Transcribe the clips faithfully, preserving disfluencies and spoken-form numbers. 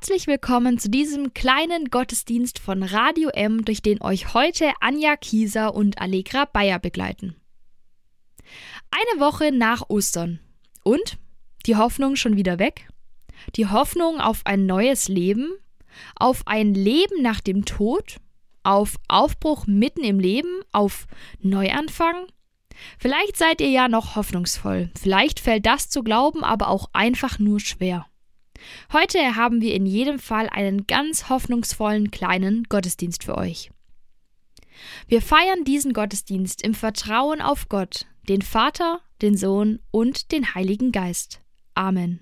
Herzlich willkommen zu diesem kleinen Gottesdienst von Radio M, durch den euch heute Anja Kieser und Allegra Bayer begleiten. Eine Woche nach Ostern. Und? Die Hoffnung schon wieder weg? Die Hoffnung auf ein neues Leben? Auf ein Leben nach dem Tod? Auf Aufbruch mitten im Leben? Auf Neuanfang? Vielleicht seid ihr ja noch hoffnungsvoll. Vielleicht fällt das zu glauben aber auch einfach nur schwer. Heute haben wir in jedem Fall einen ganz hoffnungsvollen kleinen Gottesdienst für euch. Wir feiern diesen Gottesdienst im Vertrauen auf Gott, den Vater, den Sohn und den Heiligen Geist. Amen.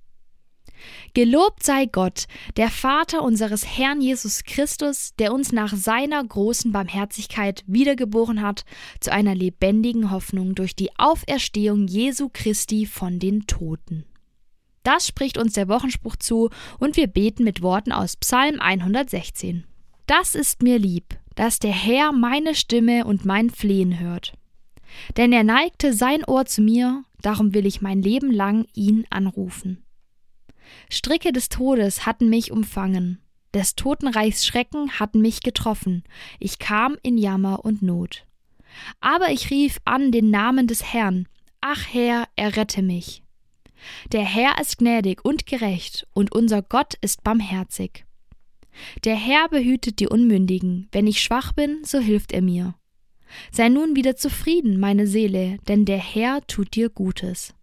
Gelobt sei Gott, der Vater unseres Herrn Jesus Christus, der uns nach seiner großen Barmherzigkeit wiedergeboren hat zu einer lebendigen Hoffnung durch die Auferstehung Jesu Christi von den Toten. Das spricht uns der Wochenspruch zu und wir beten mit Worten aus Psalm hundertsechzehn. Das ist mir lieb, dass der Herr meine Stimme und mein Flehen hört. Denn er neigte sein Ohr zu mir, darum will ich mein Leben lang ihn anrufen. Stricke des Todes hatten mich umfangen, des Totenreichs Schrecken hatten mich getroffen, ich kam in Jammer und Not. Aber ich rief an den Namen des Herrn, ach Herr, errette mich. Der Herr ist gnädig und gerecht, und unser Gott ist barmherzig. Der Herr behütet die Unmündigen, wenn ich schwach bin, so hilft er mir. Sei nun wieder zufrieden, meine Seele, denn der Herr tut dir Gutes.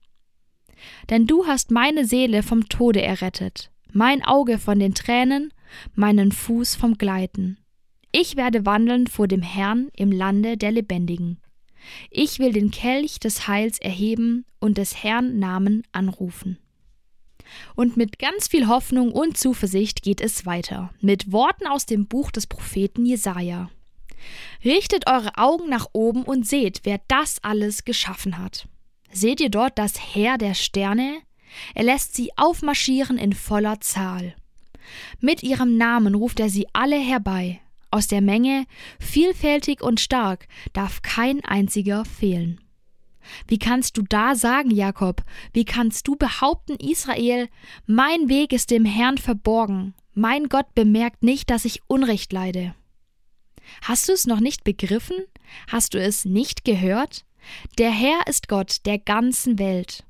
Denn du hast meine Seele vom Tode errettet, mein Auge von den Tränen, meinen Fuß vom Gleiten. Ich werde wandeln vor dem Herrn im Lande der Lebendigen. Ich will den Kelch des Heils erheben und des Herrn Namen anrufen. Und mit ganz viel Hoffnung und Zuversicht geht es weiter, mit Worten aus dem Buch des Propheten Jesaja. Richtet eure Augen nach oben und seht, wer das alles geschaffen hat. Seht ihr dort das Heer der Sterne? Er lässt sie aufmarschieren in voller Zahl. Mit ihrem Namen ruft er sie alle herbei. Aus der Menge, vielfältig und stark, darf kein einziger fehlen. Wie kannst du da sagen, Jakob, wie kannst du behaupten, Israel, mein Weg ist dem Herrn verborgen, mein Gott bemerkt nicht, dass ich Unrecht leide? Hast du es noch nicht begriffen? Hast du es nicht gehört? Der Herr ist Gott der ganzen Welt.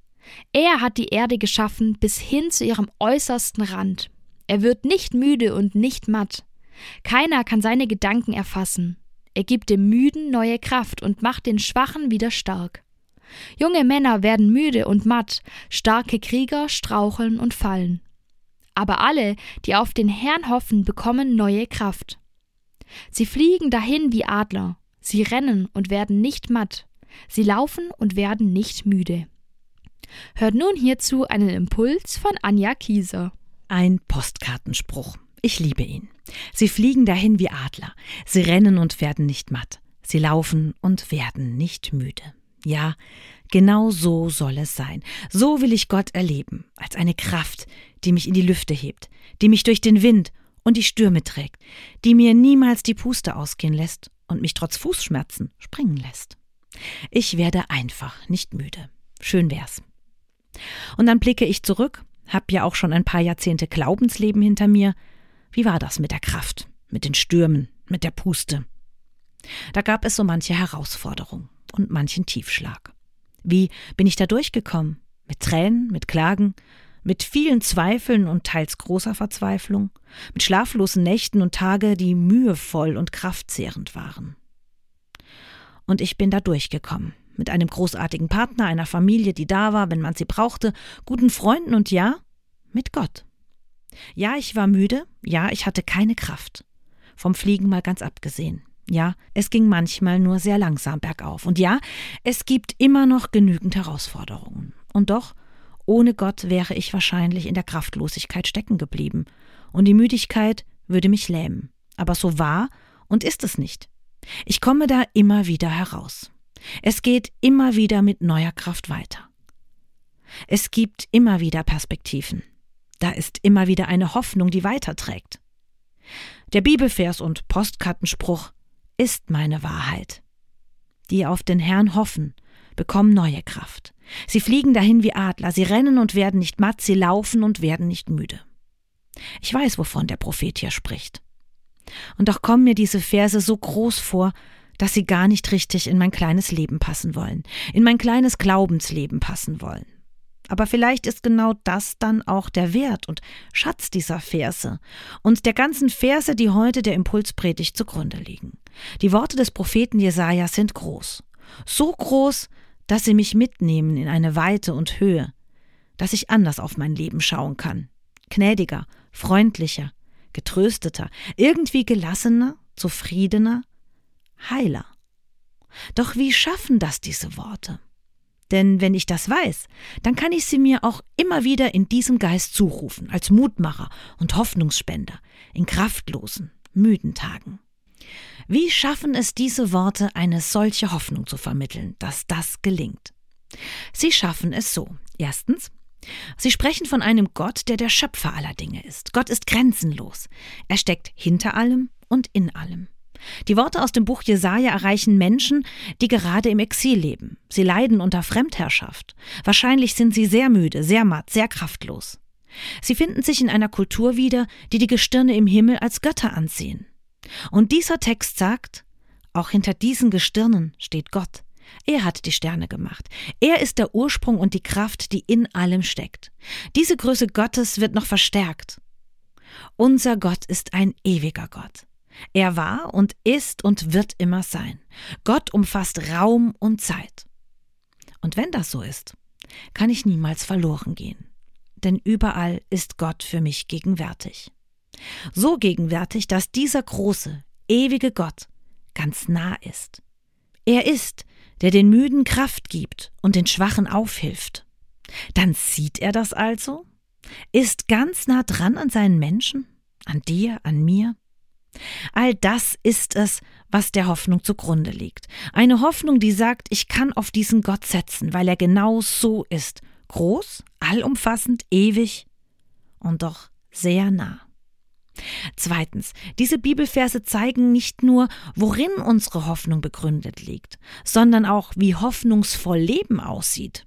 Er hat die Erde geschaffen bis hin zu ihrem äußersten Rand. Er wird nicht müde und nicht matt. Keiner kann seine Gedanken erfassen. Er gibt dem Müden neue Kraft und macht den Schwachen wieder stark. Junge Männer werden müde und matt, starke Krieger straucheln und fallen. Aber alle, die auf den Herrn hoffen, bekommen neue Kraft. Sie fliegen dahin wie Adler, sie rennen und werden nicht matt, sie laufen und werden nicht müde. Hört nun hierzu einen Impuls von Anja Kieser. Ein Postkartenspruch. Ich liebe ihn. Sie fliegen dahin wie Adler. Sie rennen und werden nicht matt. Sie laufen und werden nicht müde. Ja, genau so soll es sein. So will ich Gott erleben, als eine Kraft, die mich in die Lüfte hebt, die mich durch den Wind und die Stürme trägt, die mir niemals die Puste ausgehen lässt und mich trotz Fußschmerzen springen lässt. Ich werde einfach nicht müde. Schön wär's. Und dann blicke ich zurück, hab ja auch schon ein paar Jahrzehnte Glaubensleben hinter mir. Wie war das mit der Kraft, mit den Stürmen, mit der Puste? Da gab es so manche Herausforderung und manchen Tiefschlag. Wie bin ich da durchgekommen? Mit Tränen, mit Klagen, mit vielen Zweifeln und teils großer Verzweiflung, mit schlaflosen Nächten und Tage, die mühevoll und kraftzehrend waren. Und ich bin da durchgekommen, mit einem großartigen Partner, einer Familie, die da war, wenn man sie brauchte, guten Freunden und ja, mit Gott. Ja, ich war müde, ja, ich hatte keine Kraft. Vom Fliegen mal ganz abgesehen. Ja, es ging manchmal nur sehr langsam bergauf. Und ja, es gibt immer noch genügend Herausforderungen. Und doch, ohne Gott wäre ich wahrscheinlich in der Kraftlosigkeit stecken geblieben. Und die Müdigkeit würde mich lähmen. Aber so war und ist es nicht. Ich komme da immer wieder heraus. Es geht immer wieder mit neuer Kraft weiter. Es gibt immer wieder Perspektiven. Da ist immer wieder eine Hoffnung, die weiterträgt. Der Bibelvers und Postkartenspruch ist meine Wahrheit. Die auf den Herrn hoffen, bekommen neue Kraft. Sie fliegen dahin wie Adler, sie rennen und werden nicht matt, sie laufen und werden nicht müde. Ich weiß, wovon der Prophet hier spricht. Und doch kommen mir diese Verse so groß vor, dass sie gar nicht richtig in mein kleines Leben passen wollen, in mein kleines Glaubensleben passen wollen. Aber vielleicht ist genau das dann auch der Wert und Schatz dieser Verse und der ganzen Verse, die heute der Impulspredigt zugrunde liegen. Die Worte des Propheten Jesaja sind groß. So groß, dass sie mich mitnehmen in eine Weite und Höhe, dass ich anders auf mein Leben schauen kann. Gnädiger, freundlicher, getrösteter, irgendwie gelassener, zufriedener, heiler. Doch wie schaffen das diese Worte? Denn wenn ich das weiß, dann kann ich sie mir auch immer wieder in diesem Geist zurufen, als Mutmacher und Hoffnungsspender, in kraftlosen, müden Tagen. Wie schaffen es diese Worte, eine solche Hoffnung zu vermitteln, dass das gelingt? Sie schaffen es so. Erstens, sie sprechen von einem Gott, der der Schöpfer aller Dinge ist. Gott ist grenzenlos. Er steckt hinter allem und in allem. Die Worte aus dem Buch Jesaja erreichen Menschen, die gerade im Exil leben. Sie leiden unter Fremdherrschaft. Wahrscheinlich sind sie sehr müde, sehr matt, sehr kraftlos. Sie finden sich in einer Kultur wieder, die die Gestirne im Himmel als Götter ansehen. Und dieser Text sagt, auch hinter diesen Gestirnen steht Gott. Er hat die Sterne gemacht. Er ist der Ursprung und die Kraft, die in allem steckt. Diese Größe Gottes wird noch verstärkt. Unser Gott ist ein ewiger Gott. Er war und ist und wird immer sein. Gott umfasst Raum und Zeit. Und wenn das so ist, kann ich niemals verloren gehen. Denn überall ist Gott für mich gegenwärtig. So gegenwärtig, dass dieser große, ewige Gott ganz nah ist. Er ist, der den Müden Kraft gibt und den Schwachen aufhilft. Dann sieht er das also, ist ganz nah dran an seinen Menschen, an dir, an mir. All das ist es, was der Hoffnung zugrunde liegt. Eine Hoffnung, die sagt, ich kann auf diesen Gott setzen, weil er genau so ist. Groß, allumfassend, ewig und doch sehr nah. Zweitens, diese Bibelverse zeigen nicht nur, worin unsere Hoffnung begründet liegt, sondern auch, wie hoffnungsvoll Leben aussieht.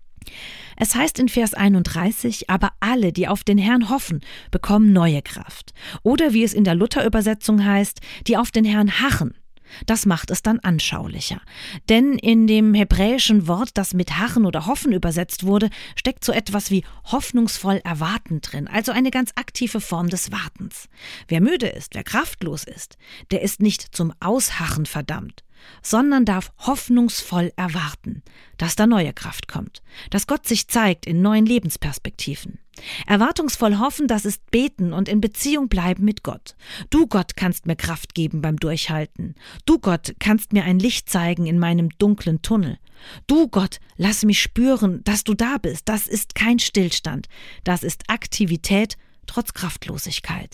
Es heißt in Vers einunddreißig, aber alle, die auf den Herrn hoffen, bekommen neue Kraft. Oder wie es in der Luther-Übersetzung heißt, die auf den Herrn harren. Das macht es dann anschaulicher. Denn in dem hebräischen Wort, das mit harren oder hoffen übersetzt wurde, steckt so etwas wie hoffnungsvoll erwarten drin, also eine ganz aktive Form des Wartens. Wer müde ist, wer kraftlos ist, der ist nicht zum Ausharren verdammt, sondern darf hoffnungsvoll erwarten, dass da neue Kraft kommt, dass Gott sich zeigt in neuen Lebensperspektiven. Erwartungsvoll hoffen, das ist beten und in Beziehung bleiben mit Gott. Du, Gott, kannst mir Kraft geben beim Durchhalten. Du, Gott, kannst mir ein Licht zeigen in meinem dunklen Tunnel. Du, Gott, lass mich spüren, dass du da bist. Das ist kein Stillstand. Das ist Aktivität trotz Kraftlosigkeit.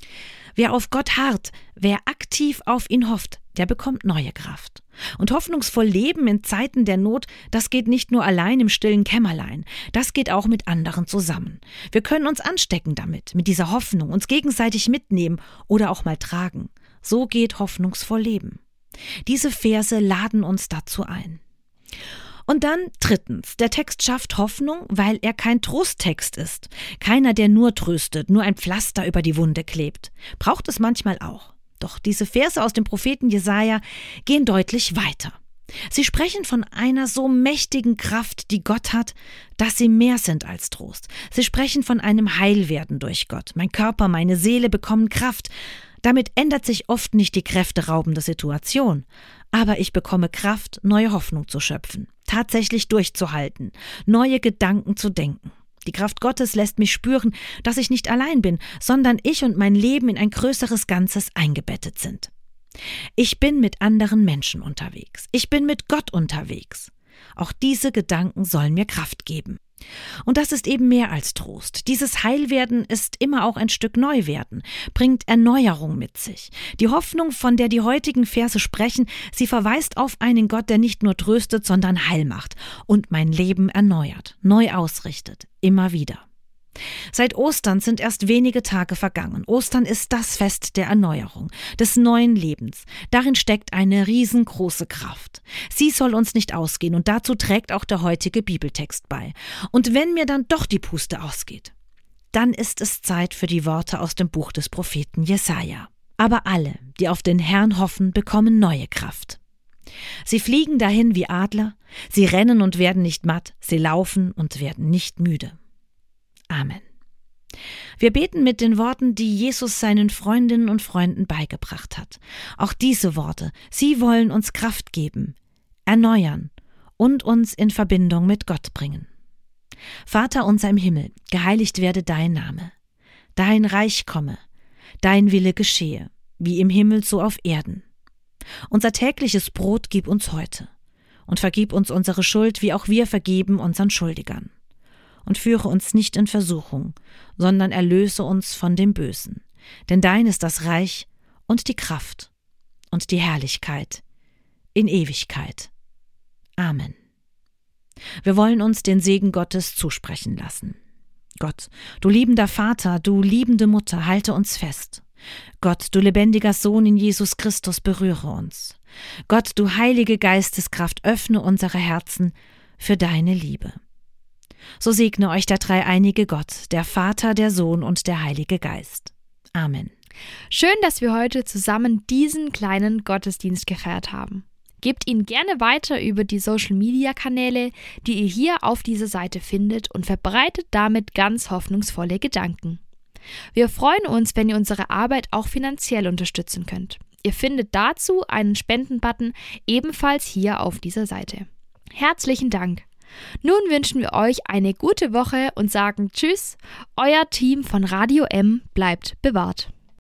Wer auf Gott harrt, wer aktiv auf ihn hofft, der bekommt neue Kraft. Und hoffnungsvoll leben in Zeiten der Not, das geht nicht nur allein im stillen Kämmerlein, das geht auch mit anderen zusammen. Wir können uns anstecken damit, mit dieser Hoffnung, uns gegenseitig mitnehmen oder auch mal tragen. So geht hoffnungsvoll Leben. Diese Verse laden uns dazu ein. Und dann drittens, der Text schafft Hoffnung, weil er kein Trosttext ist. Keiner, der nur tröstet, nur ein Pflaster über die Wunde klebt. Braucht es manchmal auch. Doch diese Verse aus dem Propheten Jesaja gehen deutlich weiter. Sie sprechen von einer so mächtigen Kraft, die Gott hat, dass sie mehr sind als Trost. Sie sprechen von einem Heilwerden durch Gott. Mein Körper, meine Seele bekommen Kraft. Damit ändert sich oft nicht die kräfteraubende Situation. Aber ich bekomme Kraft, neue Hoffnung zu schöpfen, tatsächlich durchzuhalten, neue Gedanken zu denken. Die Kraft Gottes lässt mich spüren, dass ich nicht allein bin, sondern ich und mein Leben in ein größeres Ganzes eingebettet sind. Ich bin mit anderen Menschen unterwegs. Ich bin mit Gott unterwegs. Auch diese Gedanken sollen mir Kraft geben. Und das ist eben mehr als Trost. Dieses Heilwerden ist immer auch ein Stück Neuwerden, bringt Erneuerung mit sich. Die Hoffnung, von der die heutigen Verse sprechen, sie verweist auf einen Gott, der nicht nur tröstet, sondern heil macht und mein Leben erneuert, neu ausrichtet, immer wieder. Seit Ostern sind erst wenige Tage vergangen. Ostern ist das Fest der Erneuerung, des neuen Lebens. Darin steckt eine riesengroße Kraft. Sie soll uns nicht ausgehen und dazu trägt auch der heutige Bibeltext bei. Und wenn mir dann doch die Puste ausgeht, dann ist es Zeit für die Worte aus dem Buch des Propheten Jesaja. Aber alle, die auf den Herrn hoffen, bekommen neue Kraft. Sie fliegen dahin wie Adler, sie rennen und werden nicht matt, sie laufen und werden nicht müde. Amen. Wir beten mit den Worten, die Jesus seinen Freundinnen und Freunden beigebracht hat. Auch diese Worte, sie wollen uns Kraft geben, erneuern und uns in Verbindung mit Gott bringen. Vater unser im Himmel, geheiligt werde dein Name. Dein Reich komme, dein Wille geschehe, wie im Himmel so auf Erden. Unser tägliches Brot gib uns heute und vergib uns unsere Schuld, wie auch wir vergeben unseren Schuldigern. Und führe uns nicht in Versuchung, sondern erlöse uns von dem Bösen. Denn dein ist das Reich und die Kraft und die Herrlichkeit in Ewigkeit. Amen. Wir wollen uns den Segen Gottes zusprechen lassen. Gott, du liebender Vater, du liebende Mutter, halte uns fest. Gott, du lebendiger Sohn in Jesus Christus, berühre uns. Gott, du heilige Geisteskraft, öffne unsere Herzen für deine Liebe. So segne euch der dreieinige Gott, der Vater, der Sohn und der Heilige Geist. Amen. Schön, dass wir heute zusammen diesen kleinen Gottesdienst gefeiert haben. Gebt ihn gerne weiter über die Social-Media-Kanäle, die ihr hier auf dieser Seite findet, und verbreitet damit ganz hoffnungsvolle Gedanken. Wir freuen uns, wenn ihr unsere Arbeit auch finanziell unterstützen könnt. Ihr findet dazu einen Spendenbutton ebenfalls hier auf dieser Seite. Herzlichen Dank! Nun wünschen wir euch eine gute Woche und sagen Tschüss, euer Team von Radio M bleibt bewahrt.